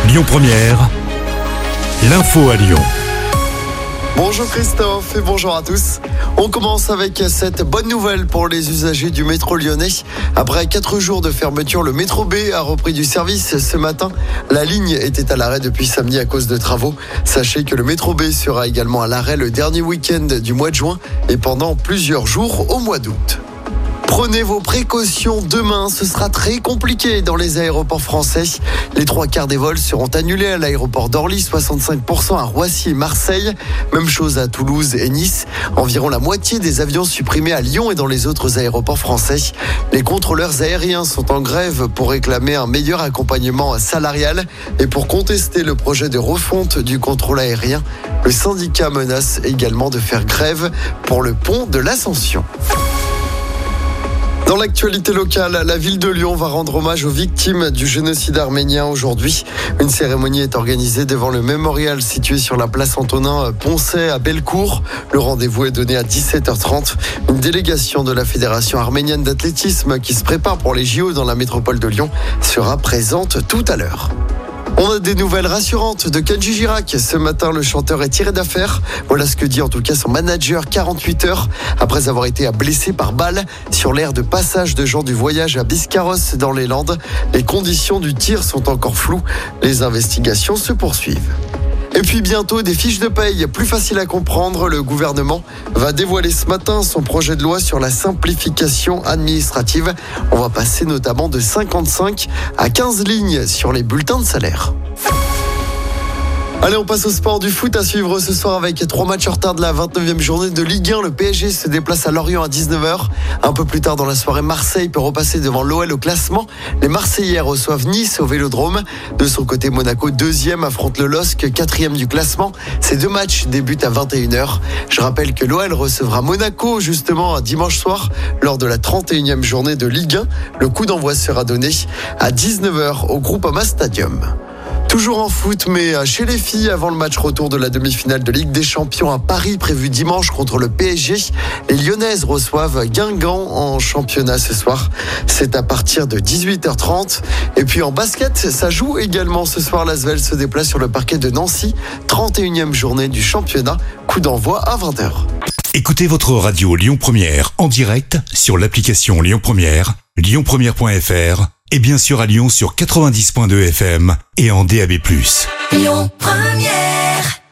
Lyon Première, l'info à Lyon. Bonjour Christophe et bonjour à tous. On commence avec cette bonne nouvelle pour les usagers du métro lyonnais. Après 4 jours de fermeture, le métro B a repris du service ce matin. La ligne était à l'arrêt depuis samedi à cause de travaux. Sachez que le métro B sera également à l'arrêt le dernier week-end du mois de juin et pendant plusieurs jours au mois d'août. Prenez vos précautions demain, ce sera très compliqué dans les aéroports français. Les 3/4 des vols seront annulés à l'aéroport d'Orly, 65% à Roissy et Marseille. Même chose à Toulouse et Nice. Environ la moitié des avions supprimés à Lyon et dans les autres aéroports français. Les contrôleurs aériens sont en grève pour réclamer un meilleur accompagnement salarial et pour contester le projet de refonte du contrôle aérien. Le syndicat menace également de faire grève pour le pont de l'Ascension. Dans l'actualité locale, la ville de Lyon va rendre hommage aux victimes du génocide arménien aujourd'hui. Une cérémonie est organisée devant le mémorial situé sur la place Antonin-Poncet à Bellecour. Le rendez-vous est donné à 17h30. Une délégation de la Fédération arménienne d'athlétisme qui se prépare pour les JO dans la métropole de Lyon sera présente tout à l'heure. On a des nouvelles rassurantes de Kenji Girac. Ce matin, le chanteur est tiré d'affaire. Voilà ce que dit en tout cas son manager 48 heures après avoir été blessé par balle sur l'aire de passage de gens du voyage à Biscarrosse dans les Landes. Les conditions du tir sont encore floues. Les investigations se poursuivent. Et puis bientôt, des fiches de paye plus faciles à comprendre. Le gouvernement va dévoiler ce matin son projet de loi sur la simplification administrative. On va passer notamment de 55 à 15 lignes sur les bulletins de salaire. Allez, on passe au sport du foot à suivre ce soir avec 3 matchs en retard de la 29e journée de Ligue 1. Le PSG se déplace à Lorient à 19h. Un peu plus tard dans la soirée, Marseille peut repasser devant l'OL au classement. Les Marseillais reçoivent Nice au Vélodrome. De son côté, Monaco, 2e, affronte le LOSC, 4e du classement. Ces 2 matchs débutent à 21h. Je rappelle que l'OL recevra Monaco justement dimanche soir lors de la 31e journée de Ligue 1. Le coup d'envoi sera donné à 19h au Groupama Stadium. Toujours en foot, mais chez les filles, avant le match retour de la demi-finale de Ligue des Champions à Paris, prévu dimanche contre le PSG, les Lyonnaises reçoivent Guingamp en championnat ce soir. C'est à partir de 18h30. Et puis en basket, ça joue également ce soir. L'Asvel se déplace sur le parquet de Nancy, 31e journée du championnat. Coup d'envoi à 20h. Écoutez votre radio Lyon Première en direct sur l'application Lyon Première, lyonpremière.fr et bien sûr à Lyon sur 90.2 FM et en DAB+. Lyon Première.